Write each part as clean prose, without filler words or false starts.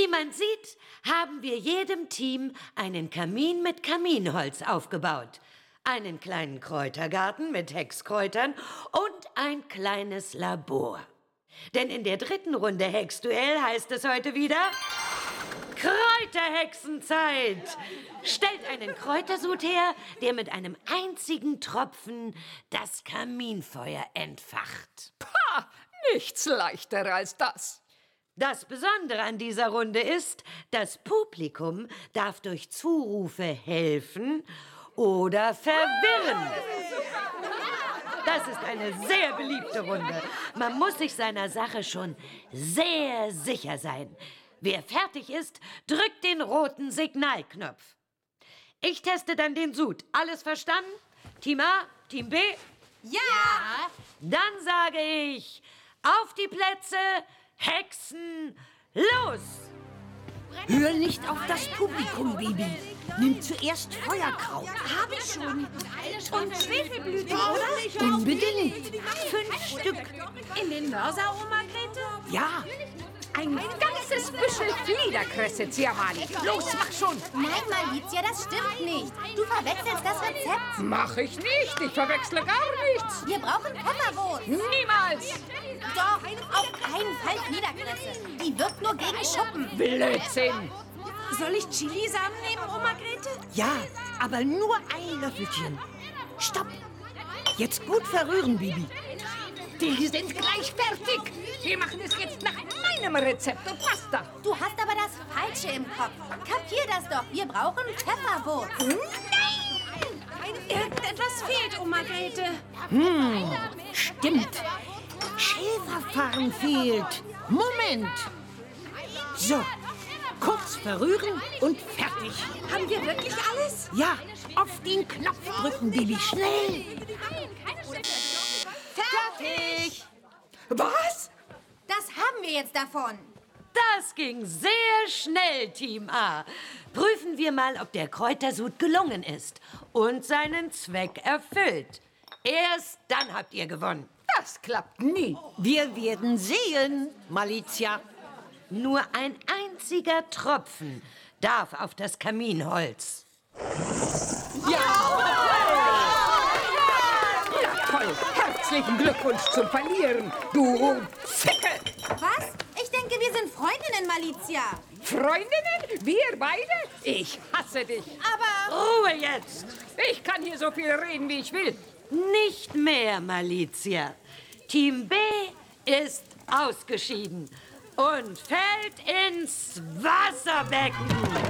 Wie man sieht, haben wir jedem Team einen Kamin mit Kaminholz aufgebaut, einen kleinen Kräutergarten mit Hexkräutern und ein kleines Labor. Denn in der 3. Runde Hexduell heißt es heute wieder Kräuterhexenzeit. Stellt einen Kräutersud her, der mit einem einzigen Tropfen das Kaminfeuer entfacht. Pah, nichts leichter als das. Das Besondere an dieser Runde ist, das Publikum darf durch Zurufe helfen oder verwirren. Das ist eine sehr beliebte Runde. Man muss sich seiner Sache schon sehr sicher sein. Wer fertig ist, drückt den roten Signalknopf. Ich teste dann den Sud. Alles verstanden? Team A, Team B? Ja! Dann sage ich, auf die Plätze, Hexen, los! Hör nicht auf das Publikum, Bibi. Nimm zuerst Feuerkraut. Hab ich schon. Und Schwefelblüten, oder? Unbedingt. 5 Stück. In den Mörser, Oma Grete? Ja. Ein ganzes Büschel Fliederkresse, Ziamali. Los, mach schon. Nein, Malizia, das stimmt nicht. Du verwechselst das Rezept. Mach ich nicht. Ich verwechsle gar nichts. Wir brauchen Pfefferwurst. Niemals. Doch, auf keinen Fall Fliederkresse. Die wirkt nur gegen Schuppen. Blödsinn. Soll ich Chilisamen nehmen, Oma Grete? Ja, aber nur ein Löffelchen. Stopp. Jetzt gut verrühren, Bibi. Die sind gleich fertig. Wir machen es jetzt nach meinem Rezept und basta. Du hast aber das Falsche im Kopf. Kapier das doch. Wir brauchen Pfefferwurst. Irgendetwas fehlt, Oma Grete. Stimmt. Schäferfarn fehlt. Moment. So, kurz verrühren und fertig. Haben wir wirklich alles? Ja, auf den Knopf drücken, Bibi. Schnell. Fertig. Was? Das haben wir jetzt davon. Das ging sehr schnell, Team A. Prüfen wir mal, ob der Kräutersud gelungen ist und seinen Zweck erfüllt. Erst dann habt ihr gewonnen. Das klappt nie. Wir werden sehen, Malizia. Nur ein einziger Tropfen darf auf das Kaminholz. Ja, toll. Herzlichen Glückwunsch zum Verlieren, du Zicke. Was? Ich denke, wir sind Freundinnen, Malizia. Freundinnen? Wir beide? Ich hasse dich. Aber Ruhe jetzt! Ich kann hier so viel reden, wie ich will. Nicht mehr, Malizia. Team B ist ausgeschieden und fällt ins Wasserbecken.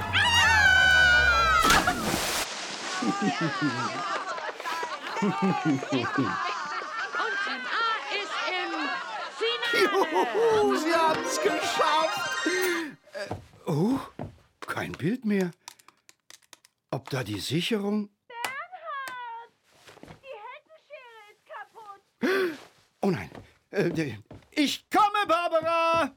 Und Team A ist im Finale. Juhu, Sie haben's geschafft. Oh, kein Bild mehr. Ob da die Sicherung... Die Heckenschere ist kaputt. Oh nein. Ich komme, Barbara.